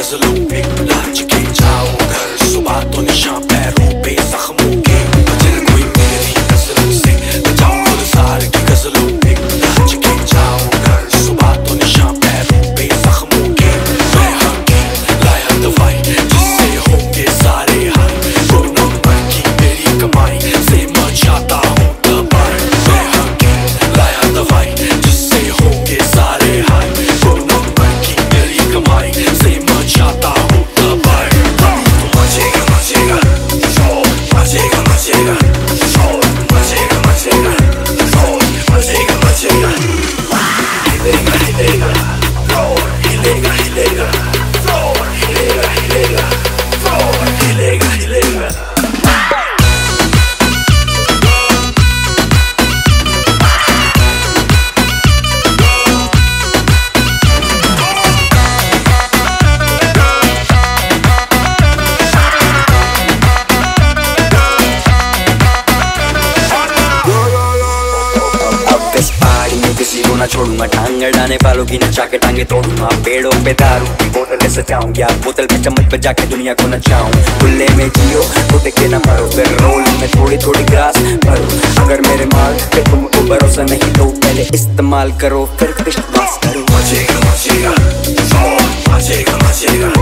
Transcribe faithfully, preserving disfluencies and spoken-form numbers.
गजलों पे लाज के जाओ घर, सुबह तो निशान पैरों पे जख्मों के, बचल कोई मेरी नजरों से बचाओ गुलजार की गजलों पे लाज के जाओ घर, सुबह तो निशान पैरों पे जख्मों के। मैं हकीम लाया दवाई जिससे होंगे सारे हाय, दो नंबर की मेरी कमाई से मचाता हूँ दबाई। मैं हकीम लाया दवाई जिससे होंगे सारे हाय, दो नंबर की मेरी कमाई से मचाता हूँ दबाई। मचेगा मचेगा शोर, मचेगा मचेगा शोर, मचेगा मचेगा शोर, मचेगा मचेगा हिलेगा हिलेगा शोर, हिलेगा हिलेगा शोर, हिलेगा हिलेगा शोर, हिलेगा हिलेगा। इस पहाड़ी में किसी को ना छोड़ूंगा, टांग अड़ाने वालों की नचा के टांगे तोड़ूंगा। पेड़ों पे दारू की बोतल सजाऊं, या बोतल पे चम्मच पे जाके दुनिया को नचाऊं। खुले में जियो तो देखे ना मरो, फिर रोल में थोड़ी थोड़ी ग्रास भरो। अगर मेरे माल पे तुमको भरोसा नहीं तो पहले इस्तेमाल करो फिर विश्वास करो। मचेगा मचेगा शोर, मचेगा मचेगा